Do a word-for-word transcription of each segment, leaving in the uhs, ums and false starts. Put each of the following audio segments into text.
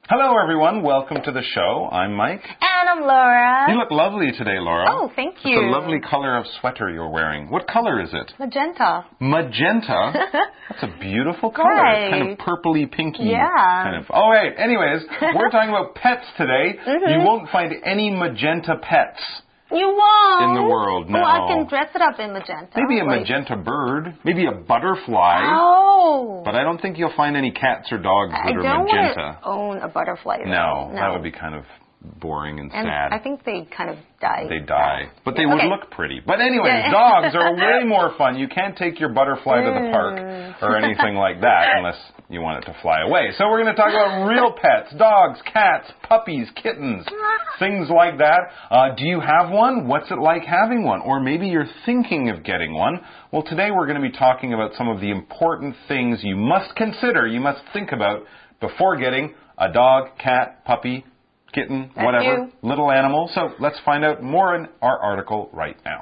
Hello, everyone. Welcome to the show. I'm Mike. And I'm Laura. You look lovely today, Laura. Oh, thank you. It's a lovely color of sweater you're wearing. What color is it? Magenta. Magenta? That's a beautiful color. Right. It's kind of purpley, pinky. Yeah. Kind of. Oh, right. Anyways, we're talking about pets today. Mm-hmm. You won't find any magenta pets. You won't. In the world, no. Well, I can dress it up in magenta. Maybe a like... magenta bird. Maybe a butterfly. Oh. But I don't think you'll find any cats or dogs that I are don't magenta. want to own a butterfly. No, no, that would be kind of boring and, and sad. I think they kind of die. They die. But they okay. would look pretty. But anyways, Yeah. dogs are way more fun. You can't take your butterfly to the park or anything like that unless you want it to fly away. So we're going to talk about real pets. Dogs, cats, puppies, kittens, things like that. Uh, do you have one? What's it like having one? Or maybe you're thinking of getting one. Well, today we're going to be talking about some of the important things you must consider, you must think about before getting a dog, cat, puppy, kitten, That's whatever, you. little animal. So let's find out more in our article right now.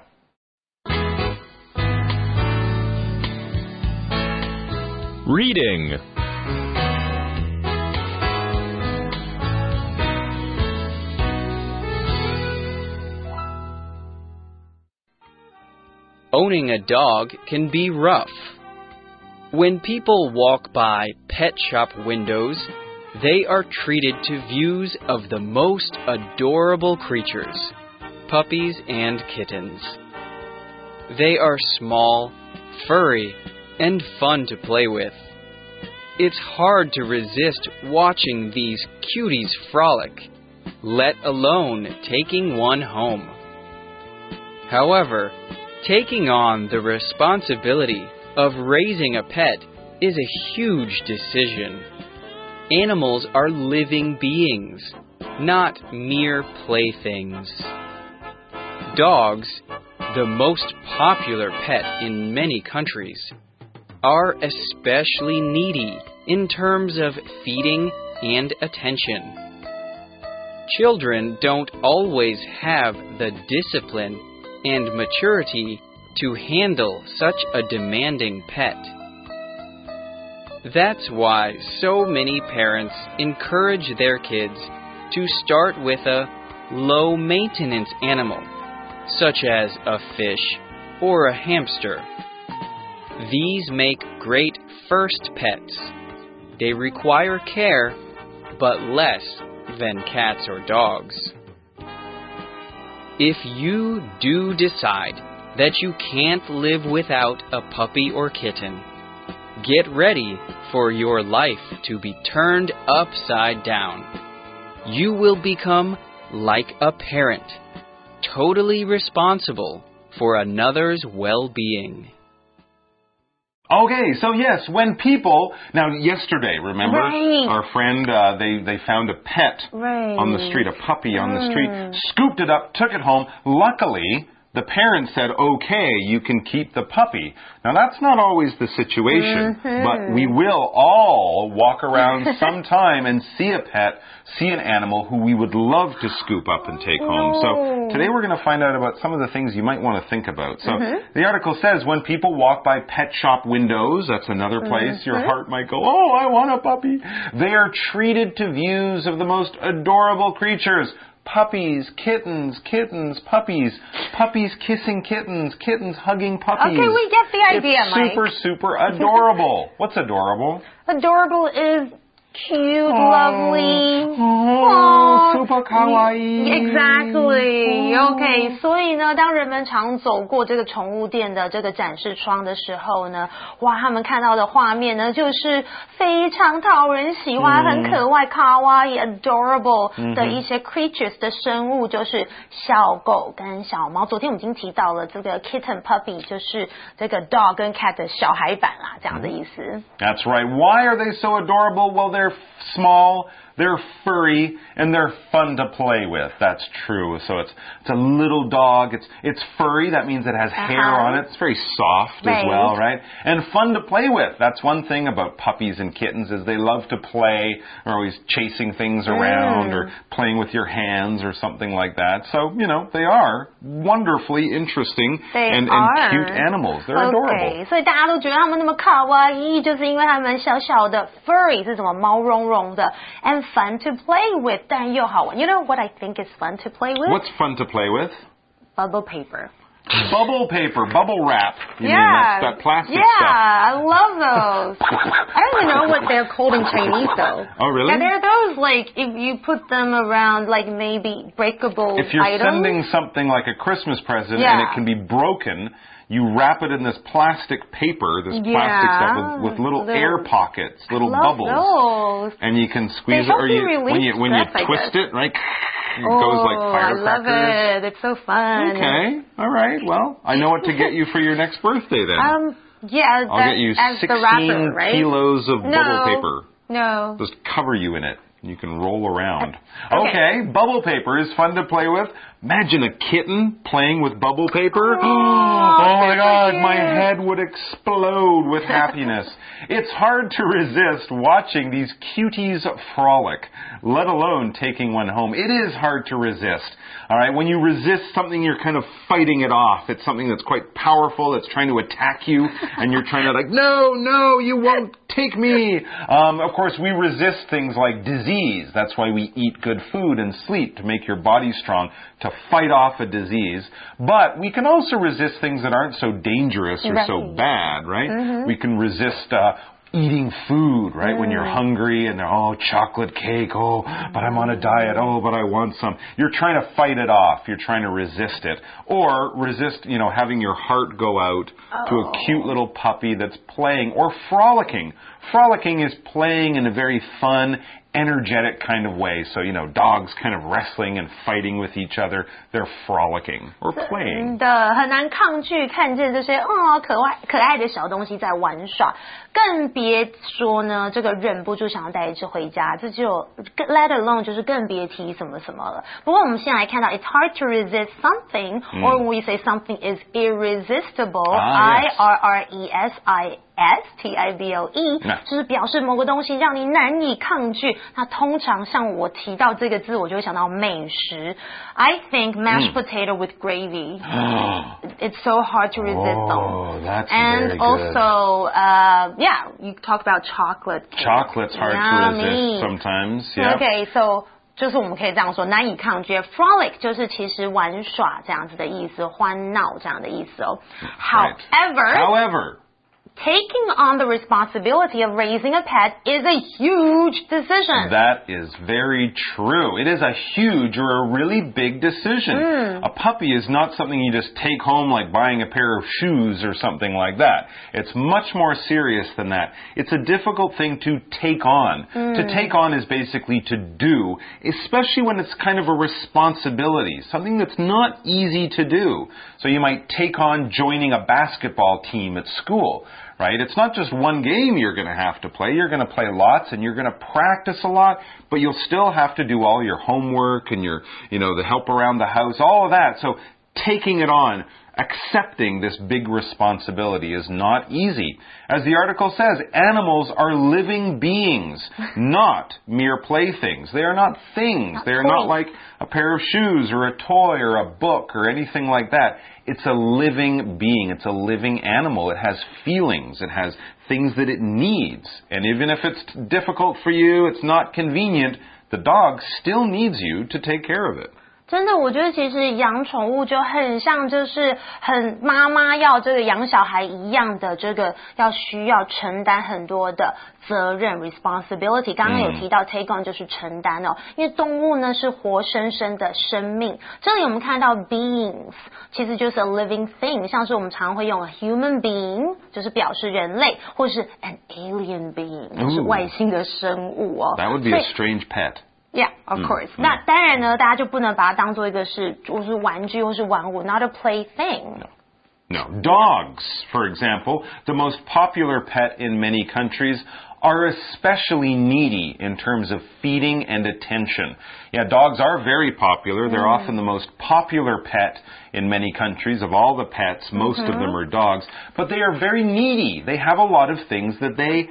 Reading. Owning a dog can be rough. When people walk by pet shop windows, they are treated to views of the most adorable creatures, puppies and kittens. They are small, furry, and fun to play with. It's hard to resist watching these cuties frolic, let alone taking one home. However, taking on the responsibility of raising a pet is a huge decision. Animals are living beings, not mere playthings. Dogs, the most popular pet in many countries, are especially needy in terms of feeding and attention. Children don't always have the discipline and maturity to handle such a demanding pet. That's why so many parents encourage their kids to start with a low-maintenance animal, such as a fish or a hamster. These make great first pets. They require care, but less than cats or dogs. If you do decide that you can't live without a puppy or kitten, get ready for your life to be turned upside down. You will become like a parent, totally responsible for another's well-being. Okay, so yes, when people, now yesterday, remember, right. our friend, uh, they, they found a pet right. on the street, a puppy on the street, scooped it up, took it home. Luckily, the parents said, okay, you can keep the puppy. Now, that's not always the situation, mm-hmm. but we will all walk around sometime and see a pet, see an animal who we would love to scoop up and take home. So today we're going to find out about some of the things you might want to think about. So mm-hmm. the article says when people walk by pet shop windows, that's another place mm-hmm. your heart might go, oh, I want a puppy. They are treated to views of the most adorable creatures. Puppies, kittens, kittens, puppies, puppies kissing kittens, kittens hugging puppies. Okay, we get the idea, it's Mike. super, super adorable. What's adorable? Adorable is cute, oh, lovely. Oh, super kawaii. Exactly. OK， 所以呢，当人们常走过这个宠物店的这个展示窗的时候呢，哇，他们看到的画面呢，就是非常讨人喜欢、嗯、很可爱、kawaii、adorable 的一些 creatures 的生物，就是小狗跟小猫。昨天我们已经提到了这个 kitten puppy， 就是这个 dog 跟 cat 的小孩版啦，这样的意思。 That's right. Why are they so adorable? Well, they're small, they're furry, and they're fun to play with. That's true. So it's it's a little dog. It's it's furry. That means it has uh-huh. hair on it. It's very soft right. as well, right? And fun to play with. That's one thing about puppies and kittens is they love to play. They're always chasing things around mm. or playing with your hands or something like that. So, you know, they are wonderfully interesting and, and cute animals. They're okay. adorable. 所以大家都觉得他们那么卡哇伊，就是因为他们小小的 furry 是什么毛茸茸的 and fun to play with， 但又好玩。You know what I think is fun to play with? What's fun to play with? Bubble paper. Bubble paper, bubble wrap. You yeah. mean that's that plastic yeah, stuff? Yeah, I love those. I don't even know what they're called in Chinese though. Oh, really? Yeah, they're those like if you put them around like maybe breakable items. If you're items. sending something like a Christmas present yeah. and it can be broken, you wrap it in this plastic paper, this yeah. plastic stuff with, with little, little air pockets, little I love bubbles. Those. And you can squeeze they it or you you when you when you stress, twist it, right? It oh, goes like firecrackers. I love it. It's so fun. Okay. All right. Well, I know what to get you for your next birthday then. Um yeah, I'll that, get you as sixteen the wrapper, right? kilos of no. bubble paper. No. Just cover you in it. You can roll around. Okay. okay, bubble paper is fun to play with. Imagine a kitten playing with bubble paper. Oh, oh my God, cute. my head would explode with happiness. It's hard to resist watching these cuties frolic, let alone taking one home. It is hard to resist. All right, when you resist something, you're kind of fighting it off. It's something that's quite powerful, that's trying to attack you, and you're trying to like, no, no, you won't take me. Um, of course, we resist things like disease. That's why we eat good food and sleep, to make your body strong, to fight off a disease. But we can also resist things that aren't so dangerous or right. so bad, right? Mm-hmm. We can resist uh, eating food, right? Mm. When you're hungry and they're, oh, chocolate cake, oh, but I'm on a diet, oh, but I want some. You're trying to fight it off. You're trying to resist it. Or resist, you know, having your heart go out oh. to a cute little puppy that's playing or frolicking. Frolicking is playing in a very fun, energetic kind of way. So, you know, dogs kind of wrestling and fighting with each other. They're frolicking or playing. 真的很难抗拒看见这些哦可爱可爱的小东西在玩耍，更别说呢这个忍不住想要带一只回家，这就 let alone 就是更别提什么什么了。不过我们现在来看到 it's hard to resist something、嗯、or when we say something is irresistible、ah, yes. I R R E S I S T I B L E、no. 就是表示某个东西让你难以抗拒。那通常像我提到这个字，我就会想到美食。I think mashed、mm. potato with gravy. It's so hard to resist oh, them. Oh, that's and very also, uh, yeah, you talk about chocolate cake. Chocolate's hard Yummy. to resist sometimes. Yeah. Okay, so 就是我们可以这样说，难以抗拒。Frolic 就是其实玩耍这样子的意思，欢闹这样的意思哦。 Right. However, However. Taking on the responsibility of raising a pet is a huge decision. That is very true. It is a huge or a really big decision. Mm. A puppy is not something you just take home like buying a pair of shoes or something like that. It's much more serious than that. It's a difficult thing to take on. Mm. To take on is basically to do, especially when it's kind of a responsibility, something that's not easy to do. So you might take on joining a basketball team at school. Right? It's not just one game you're going to have to play. You're going to play lots and you're going to practice a lot, but you'll still have to do all your homework and your, you know, the help around the house, all of that. So taking it on, accepting this big responsibility is not easy. As the article says, animals are living beings, not mere playthings. They are not things. Not they are toys. Not like a pair of shoes or a toy or a book or anything like that. It's a living being. It's a living animal. It has feelings. It has things that it needs. And even if it's difficult for you, it's not convenient, the dog still needs you to take care of it. 真的，我觉得其实养宠物就很像，就是很妈妈要这个养小孩一样的，这个要需要承担很多的责任 responsibility。刚刚有提到 take on 就是承担哦，因为动物呢是活生生的生命。这里我们看到 beings 其实就是 a living thing， 像是我们常会用 a human being 就是表示人类，或是 an alien being 就是外星的生物哦。 That would be a strange pet. Yeah, of course. 嗯、那当然呢，大家就不能把它当做一个是，或是玩具或是玩物 ，not a plaything. No. No. Dogs, for example, the most popular pet in many countries, are especially needy in terms of feeding and attention. Yeah, dogs are very popular. They're mm. often the most popular pet in many countries. Of all the pets, most mm-hmm. of them are dogs. But they are very needy. They have a lot of things that they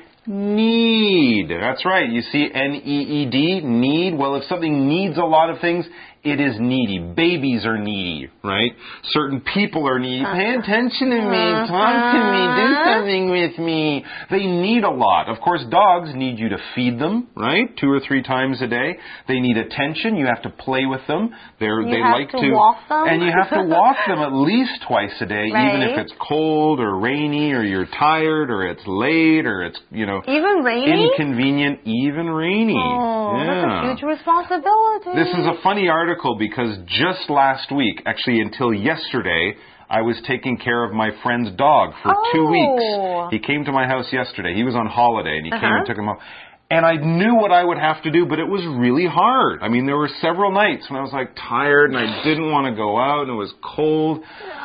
need. That's right. You see N E E D, need. Well, if something needs a lot of things, it is needy. Babies are needy, right? Certain people are needy. Pay attention to me. Talk to me. Do something with me. They need a lot. Of course, dogs need you to feed them, right? Two or three times a day. They need attention. You have to play with them. They're, you they have like to, to walk them. And you have to walk them at least twice a day, right. even if it's cold or rainy or you're tired or it's late or it's, you know, even rainy? inconvenient, even rainy. Oh, yeah. that's a huge responsibility. This is a funny article because just last week, actually until yesterday, I was taking care of my friend's dog for oh. two weeks. He came to my house yesterday. He was on holiday and he uh-huh. came and took him home. And I knew what I would have to do, but it was really hard. I mean, there were several nights when I was like tired and I didn't want to go out and it was cold.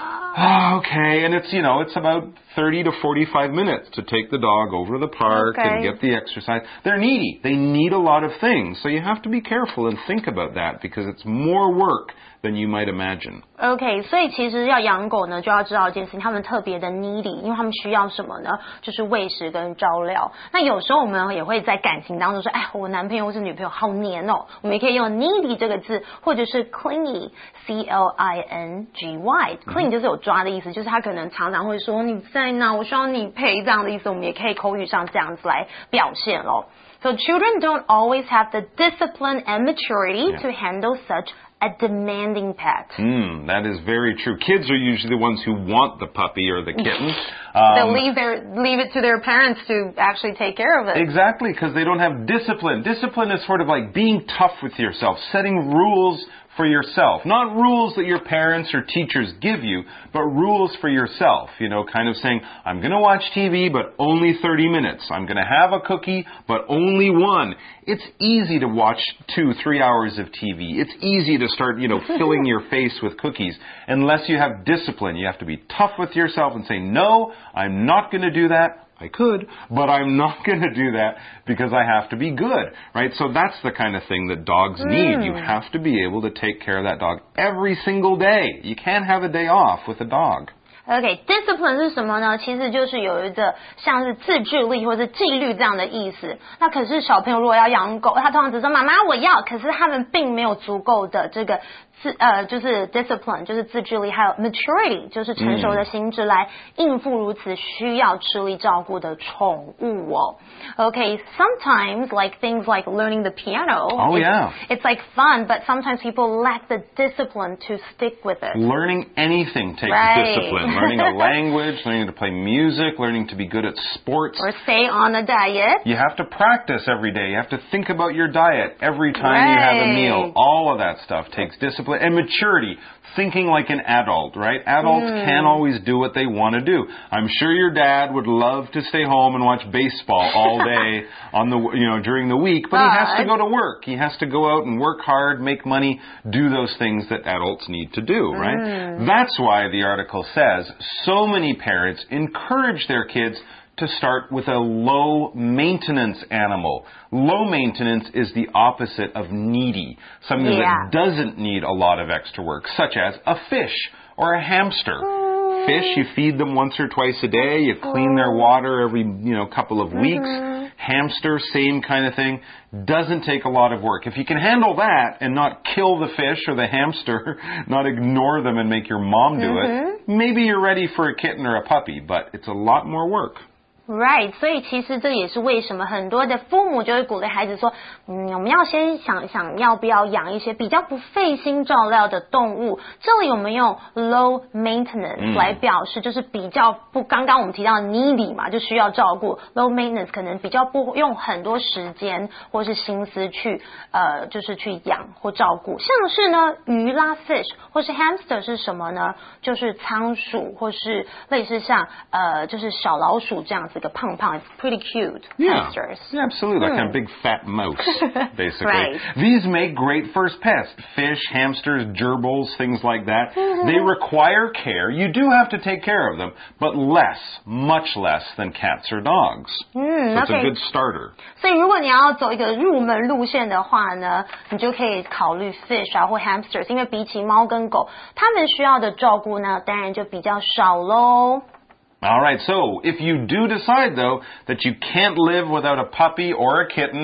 Oh, okay, and it's, you know, it's about thirty to forty-five minutes to take the dog over to the park okay. and get the exercise. They're needy. They need a lot of things. So you have to be careful and think about that because it's more work than you might imagine. OK， 所以其实要养狗呢，就要知道一件事情，他们特别的 needy， 因为他们需要什么呢？就是喂食跟照料。那有时候我们也会在感情当中说，哎，我男朋友或是女朋友好黏哦，我们也可以用 needy 这个字，或者是 clingy，C L I N G Y，cling 就是有抓的意思，就是他可能常常会说你在哪，我需要你陪这样的意思，我们也可以口语上这样子来表现咯。So children don't always have the discipline and maturity yeah. to handle such a demanding pet. Mm, that is very true. Kids are usually the ones who want the puppy or the kitten. Um, They'll leave their leave it to their parents to actually take care of it. Exactly, because they don't have discipline. Discipline is sort of like being tough with yourself, setting rules for yourself. Not rules that your parents or teachers give you, but rules for yourself. You know, kind of saying, I'm going to watch T V, but only thirty minutes. I'm going to have a cookie, but only one. It's easy to watch two, three hours of T V. It's easy to start, you know, filling your face with cookies. Unless you have discipline, you have to be tough with yourself and say, no, I'm not going to do that. I could, but I'm not going to do that because I have to be good, right? So that's the kind of thing that dogs need. Mm. You have to be able to take care of that dog every single day. You can't have a day off with a dog. OK, discipline 是什么呢？其实就是有一个像是自制力或是纪律这样的意思。那可是小朋友如果要养狗，他通常只说妈妈我要，可是他们并没有足够的这个自呃就是 discipline 就是自制力，还有 maturity 就是成熟的心智来应付如此需要吃力照顾的宠物哦。OK, sometimes like things like learning the piano. Oh it's, yeah. It's like fun, but sometimes people lack the discipline to stick with it. Learning anything takes right. discipline. Learning a language, learning to play music, learning to be good at sports. Or stay on a diet. You have to practice every day. You have to think about your diet every time right. you have a meal. All of that stuff takes discipline and maturity. Thinking like an adult, right? Adults mm. can't always do what they want to do. I'm sure your dad would love to stay home and watch baseball all day on the, you know, during the week, but, but he has to go to work. He has to go out and work hard, make money, do those things that adults need to do, right? Mm. That's why the article says so many parents encourage their kids to start with a low maintenance animal. Low maintenance is the opposite of needy, something yeah. that doesn't need a lot of extra work, such as a fish or a hamster. Mm. Fish, you feed them once or twice a day, you clean their water every, you know, couple of weeks. Mm-hmm. Hamster, same kind of thing. Doesn't take a lot of work. If you can handle that and not kill the fish or the hamster, not ignore them and make your mom do mm-hmm. it, maybe you're ready for a kitten or a puppy, but it's a lot more work. Right, 所以其实这也是为什么很多的父母就会鼓励孩子说，嗯，我们要先想想要不要养一些比较不费心照料的动物。这里我们用 low maintenance 来表示，就是比较不，刚刚我们提到 needy 嘛，就需要照顾。low maintenance 可能比较不用很多时间或是心思去呃，就是去养或照顾。像是呢，鱼啦 fish 或是 hamster 是什么呢？就是仓鼠或是类似像呃，就是小老鼠这样子。The pong pong, it's pretty cute. Yeah, hamsters. Yeah, absolutely, like mm. a big fat mouse, basically. Right. These make great first pets. Fish, hamsters, gerbils, things like that. Mm-hmm. They require care. You do have to take care of them, but less, much less than cats or dogs. Mm, so it's okay. a good starter. 所以如果你要走一个入门路线的话呢，你就可以考虑 fish 啊或 hamsters， 因为比起猫跟狗，它们需要的照顾呢，当然就比较少咯。 All right, so if you do decide, though, that you can't live without a puppy or a kitten,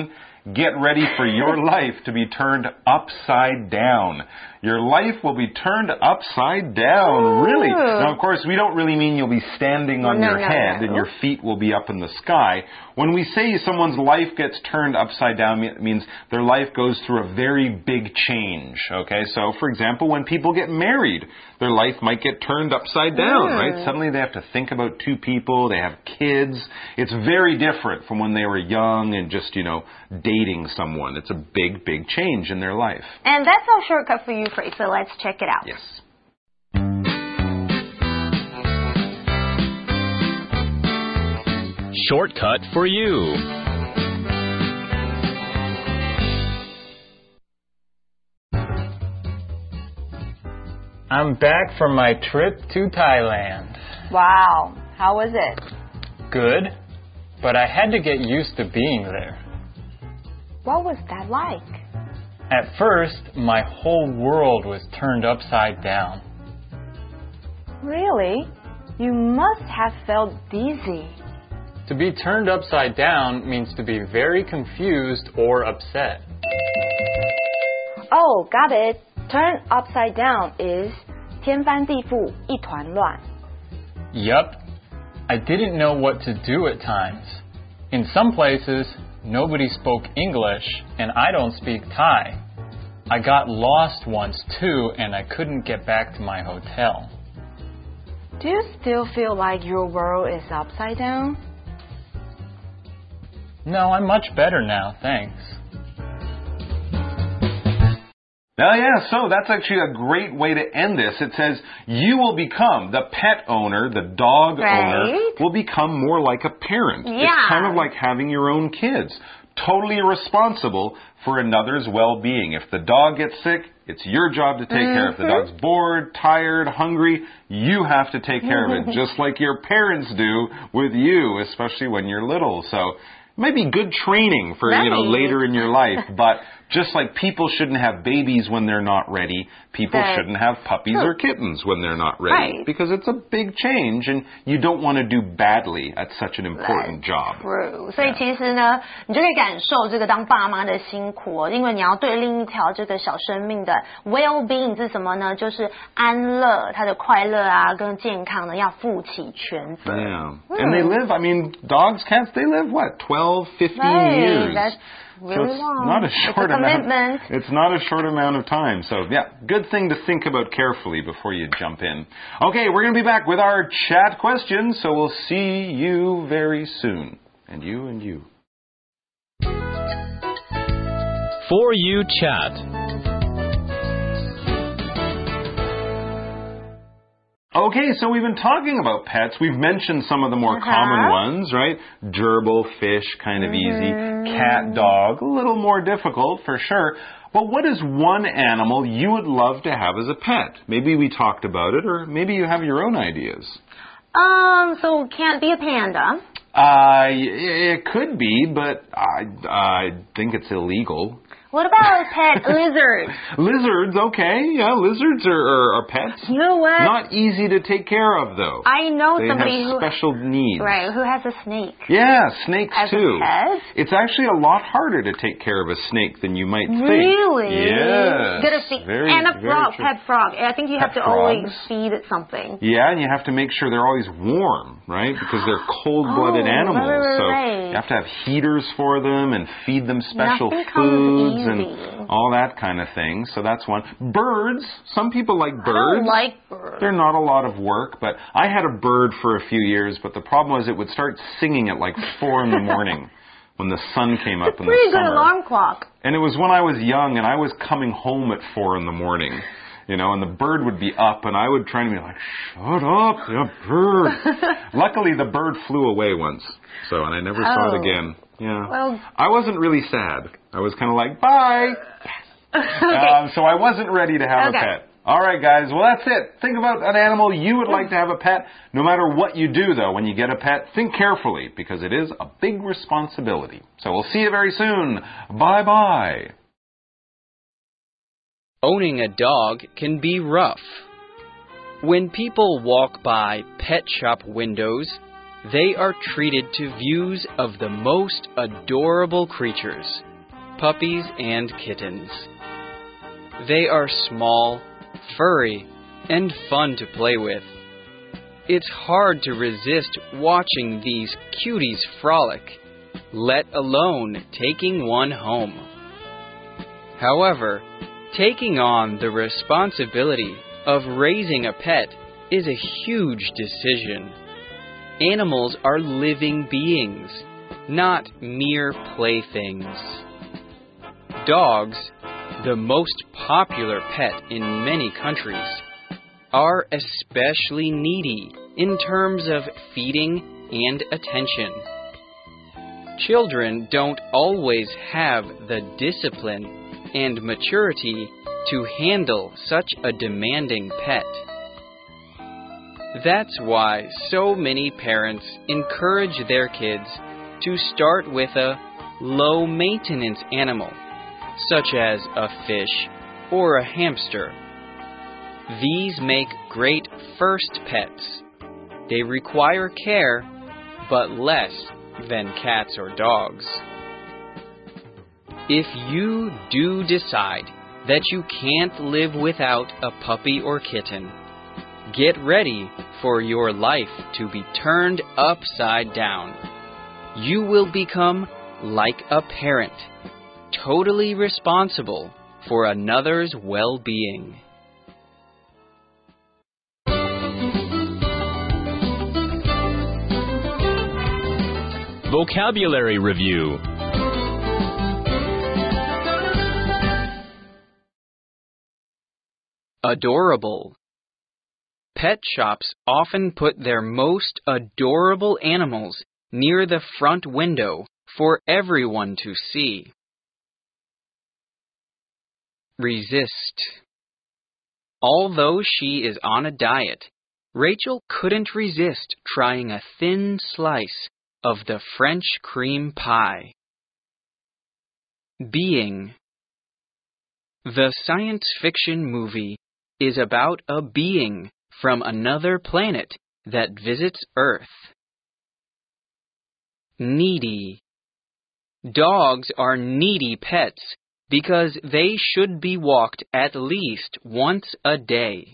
get ready for your life to be turned upside down. Your life will be turned upside down. Ooh. Really? Now, of course, we don't really mean you'll be standing on no, your no, head no. and your feet will be up in the sky. When we say someone's life gets turned upside down, it means their life goes through a very big change. Okay? So, for example, when people get married, their life might get turned upside down, Mm. right? Suddenly they have to think about two people, they have kids. It's very different from when they were young and just, you know, dating someone. It's a big, big change in their life. And that's our shortcut for you, Free. So let's check it out. Yes. Shortcut for you. I'm back from my trip to Thailand. Wow. How was it? Good, but I had to get used to being there. What was that like? At first, my whole world was turned upside down. Really? You must have felt dizzy. To be turned upside down means to be very confused or upset. Oh, got it. Turn upside down is 天翻地覆一团乱. Yup. I didn't know what to do at times. In some places, nobody spoke English, and I don't speak Thai. I got lost once too, and I couldn't get back to my hotel. Do you still feel like your world is upside down? No, I'm much better now, thanks. Oh yeah, so that's actually a great way to end this. It says, you will become, the pet owner, the dog Right. owner, will become more like a parent. Yeah. It's kind of like having your own kids. Totally responsible for another's well-being. If the dog gets sick, it's your job to take Mm-hmm. care. If the dog's bored, tired, hungry, you have to take care of it, just like your parents do with you, especially when you're little. So maybe good training for, you know, Right. later in your life, but just like people shouldn't have babies when they're not ready, people Right. shouldn't have puppies or kittens when they're not ready. Right. Because it's a big change and you don't want to do badly at such an important job. True. 所以其实呢，你就可以感受这个当爸妈的辛苦哦，因为你要对另一条这个小生命的 well-being 是什么呢？就是安乐，它的快乐啊跟健康呢要负起全责。 Yeah. And they live, I mean, dogs, cats, they live what, twelve, fifteen Right. years? That's So really it's long. not a It's short a amount. commitment. It's not a short amount of time. So yeah, good thing to think about carefully before you jump in. Okay, we're going to be back with our chat questions, so we'll see you very soon. And you and you. For You Chat. Okay, so we've been talking about pets. We've mentioned some of the more Uh-huh. common ones, right? Gerbil, fish, kind of easy. Cat, dog, a little more difficult for sure. But what is one animal you would love to have as a pet? Maybe we talked about it, or maybe you have your own ideas. Um, so can't be a panda. Uh, it could be, but I, I think it's illegal. What about a pet lizard? Lizards, okay, yeah, lizards are, are, are pets. You know what? Not easy to take care of, though. I know They somebody have who special needs. right who has a snake. Yeah, snakes As a too. pet? It's actually a lot harder to take care of a snake than you might think. Really? Yes. Gotta feed, Very, and a very frog, true. pet frog. I think you have Pet to always frogs. feed it something. Yeah, and you have to make sure they're always warm, right? Because they're cold-blooded Oh, animals. right, right, so right. you have to have heaters for them and feed them special Nothing comes foods easy. and all that kind of thing. So that's one. Birds. Some people like I birds. don't like birds. They're not a lot of work, but I had a bird for a few years, but the problem was it would start singing at like four in the morning when the sun came up It's in a pretty the good summer. alarm clock. And it was when I was young and I was coming home at four in the morning. You know, and the bird would be up and I would try to be like, shut up, you bird. Luckily, the bird flew away once. So, and I never saw Oh. it again. Yeah. Well- I wasn't really sad. I was kind of like, bye. Okay. Um, so I wasn't ready to have Okay. a pet. All right, guys. Well, that's it. Think about an animal you would like to have a pet. No matter what you do, though, when you get a pet, think carefully because it is a big responsibility. So we'll see you very soon. Bye-bye. Owning a dog can be rough. When people walk by pet shop windows, they are treated to views of the most adorable creatures. puppies and kittens. They are small, furry, and fun to play with. It's hard to resist watching these cuties frolic, let alone taking one home. However, taking on the responsibility of raising a pet is a huge decision. Animals are living beings, not mere playthings. Dogs, the most popular pet in many countries, are especially needy in terms of feeding and attention. Children don't always have the discipline and maturity to handle such a demanding pet. That's why so many parents encourage their kids to start with a low-maintenance animal, such as a fish or a hamster. These make great first pets. They require care, but less than cats or dogs. If you do decide that you can't live without a puppy or kitten, get ready for your life to be turned upside down. You will become like a parent, totally responsible for another's well-being. Vocabulary Review. Adorable. Pet shops often put their most adorable animals near the front window for everyone to see. Resist. Although she is on a diet, Rachel couldn't resist trying a thin slice of the French cream pie. Being. The science fiction movie is about a being from another planet that visits Earth. Needy. Dogs are needy pets because they should be walked at least once a day.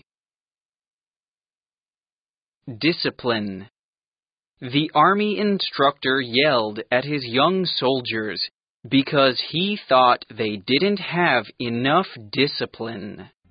Discipline. The army instructor yelled at his young soldiers because he thought they didn't have enough discipline.